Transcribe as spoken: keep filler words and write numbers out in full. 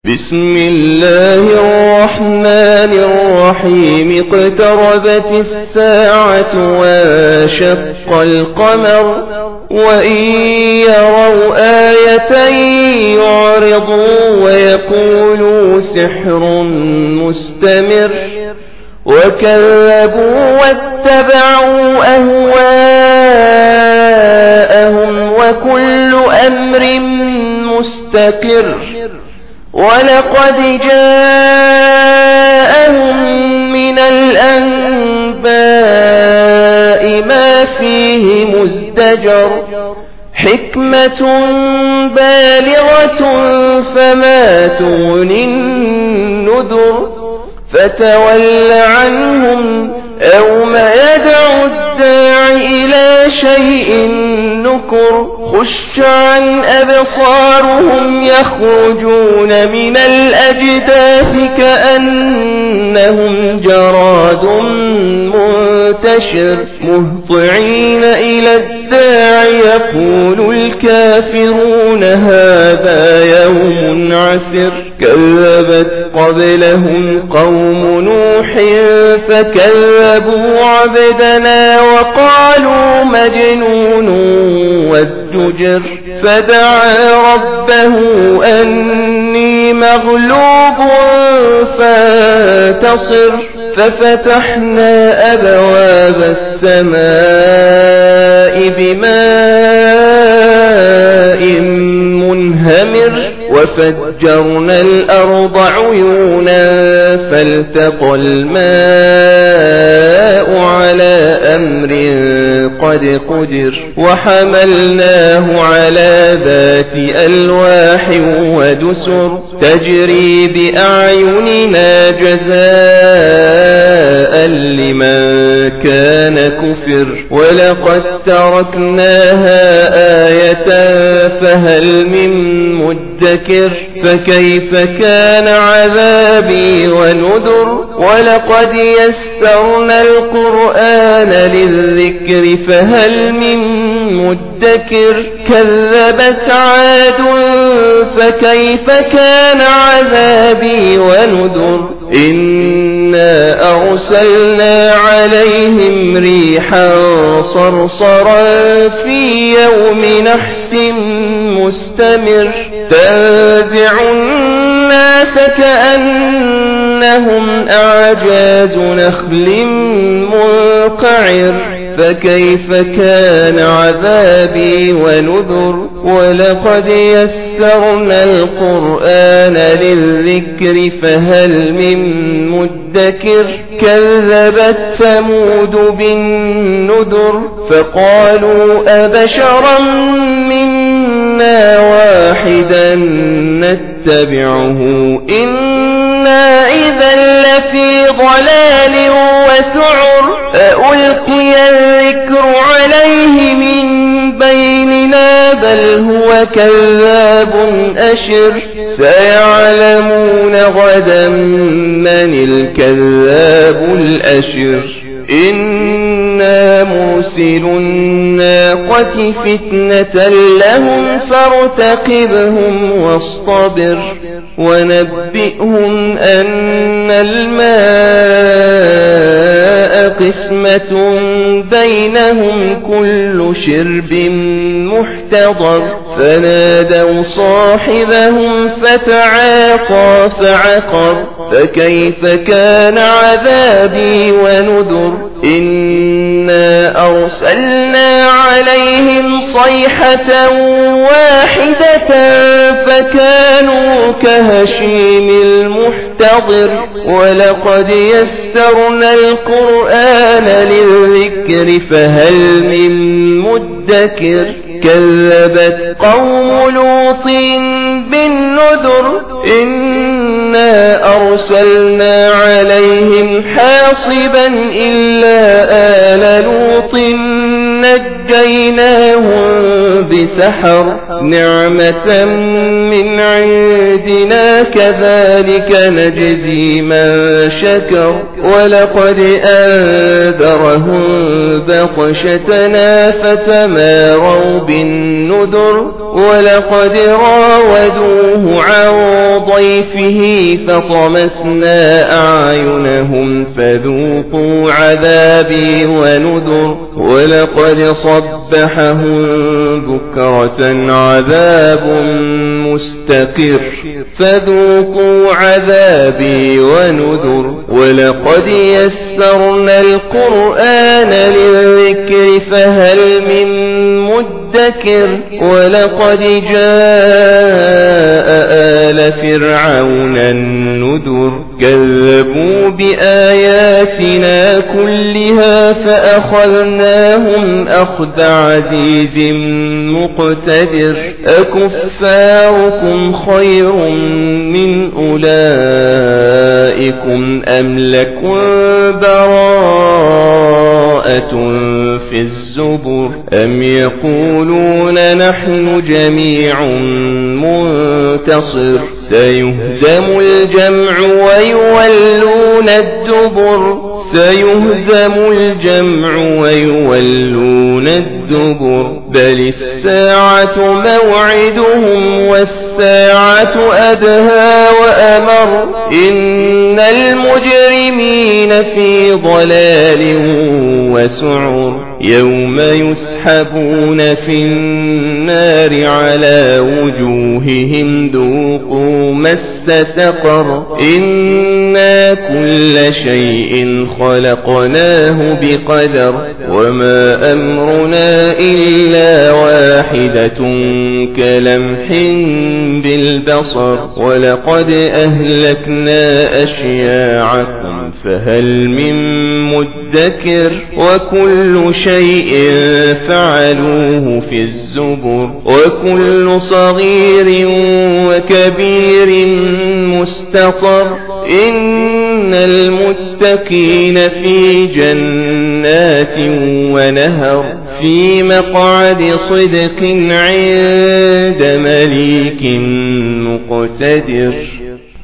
بسم الله الرحمن الرحيم. اقتربت الساعة وانشق القمر وإن يروا آية يعرضوا ويقولوا سحر مستمر وكذبوا واتبعوا أهواءهم وكل أمر مستقر. ولقد جاءهم من الأنباء ما فيه مزدجر حكمة بالغة فما تغني النذر. فتول عنهم يوم يدعو الداع إلى شيء نكر. خش عن أبصارهم يخرجون من الأجداث كأنهم جراد منتشر مهطعين إلى الداع يقول الكافرون هذا يوم عسر. كذبت قبلهم قوم نوح فكذبوا عبدنا وقالوا مجنون وازدجر. فدعا ربه أني مغلوب فانتصر. ففتحنا أبواب السماء بماء منهمر وفجرنا الأرض عيونا فالتقى الماء على أمر قد قدر. وحملناه على ذات ألواح ودسر تجري بأعيننا جزاء لمن كان كفر. ولقد تركناها آية فهل من مدكر. فكيف كان عذابي ونذر. ولقد يسرنا القرآن للذكر فهل من مدكر. كذبت عاد فكيف كان عذابي ونذر. إنا أرسلنا عليهم ريحا صرصرا في يوم نحس مستمر تنزع الناس كأنهم أعجاز نخل منقعر. فكيف كان عذابي ونذر. ولقد يسرنا القرآن للذكر فهل من مدكر. كذبت ثمود بالنذر فقالوا أبشرا منا واحدا نتبعه إنا إذا لفي ضلال وسعر. ألقي الذكر عليه من بيننا بل هو كذاب أشر. سيعلمون غدا من الكذاب الأشر. إنا مرسل الناقة فتنة لهم فارتقبهم واصطبر. ونبئهم أن الماء قسمة بينهم كل شرب محتضر. فنادوا صاحبهم فتعاطى فعقر. فكيف كان عذابي ونذر. إنا أرسلنا عليهم صيحة واحدة فكانوا كهشيم المحتضر. ولقد يسرنا القرآن للذكر فهل من مدكر. كذبت قوم لوط بالنذر. إنا أرسلنا عليهم حاصبا إلا آل لوط نجيناهم بسحر. نعمة من عندنا كذلك نجزي من شكر ولقد أنذرهم بطشتنا فتماروا بالنذر ولقد راودوه عن ضيفه فطمسنا أعينهم فذوقوا عذابي ونذر ولقد صبحهم بكرة عذاب مستقر فذوقوا عذابي ونذر ولقد يسرنا القرآن للذكر فهل من مدكر ولقد جاء آل فرعون النذر كذبوا بآياتنا كلها فأخذناهم أخذ عزيز مقتدر أكفاركم خير من أولئكم أم لكم براءة في الزبر أم يقولون نحن جميع منتصر سيهزم الجمع ويولون الدبر سيهزم الجمع ويولون الدبر بل الساعة موعدهم والساعة أدهى وأمر إن المجرمين في ضلال وسعر يوم يسحبون في النار على وجوههم ذوقوا مس سقر إنا كل شيء خلقناه بقدر وما أمرنا إلا واحدة كلمح بالبصر ولقد أهلكنا أشياعكم فهل من مدكر وكل شيء فعلوه في الزبر وكل صغير وكبير مستطر إن المتقين في جنات ونهر في مقعد صدق عند مليك مقتدر.